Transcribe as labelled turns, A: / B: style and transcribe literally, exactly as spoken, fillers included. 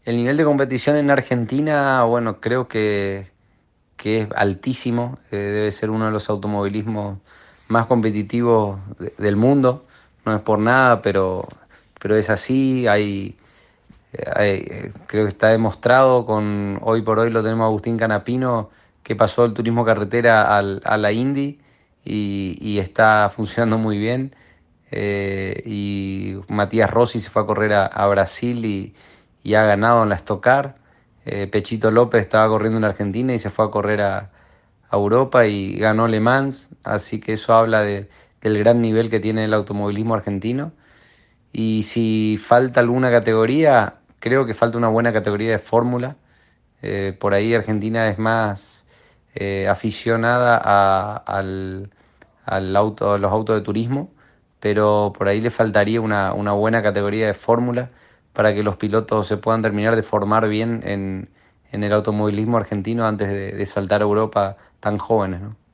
A: El nivel de competición en Argentina, bueno, creo que, que es altísimo. Eh, debe ser uno de los automovilismos más competitivos de- del mundo. No es por nada, pero, pero es así. Hay, eh, hay, eh, creo que está demostrado con, hoy por hoy lo tenemos a Agustín Canapino, que pasó el turismo carretera al- a la Indy y, y está funcionando muy bien. Eh, y Matías Rossi se fue a correr a, a Brasil y, y ha ganado en la Stock Car. Eh, Pechito López estaba corriendo en Argentina y se fue a correr a, a Europa y ganó Le Mans, así que eso habla de- del gran nivel que tiene el automovilismo argentino. Y si falta alguna categoría, creo que falta una buena categoría de fórmula. Eh, por ahí Argentina es más eh, aficionada a, al, al auto, a los autos de turismo, pero por ahí le faltaría una, una buena categoría de fórmula para que los pilotos se puedan terminar de formar bien en, en el automovilismo argentino antes de, de saltar a Europa tan jóvenes, ¿no?